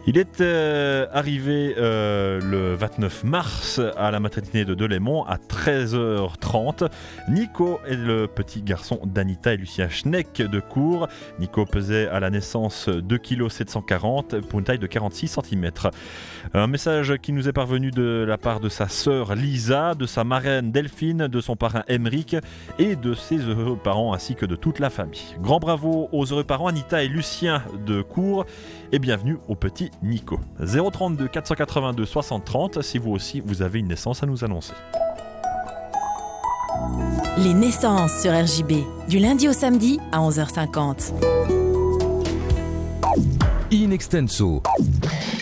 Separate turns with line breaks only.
Il est arrivé le 29 mars à la maternité de Delémont à 13h30. Nico est le petit garçon d'Anita et Lucien Schneck de Cours. Nico pesait à la naissance 2,740 kg pour une taille de 46 cm. Un message qui nous est parvenu de la part de sa sœur Lisa, de sa marraine Delphine, de son parrain Emeric et de ses heureux parents ainsi que de toute la famille. Grand bravo aux heureux parents Anita et Lucien de Cours et bienvenue au petit Nico. 032 482 60 30 si vous aussi vous avez une naissance à nous annoncer.
Les naissances sur RJB, du lundi au samedi à 11h50.
In extenso.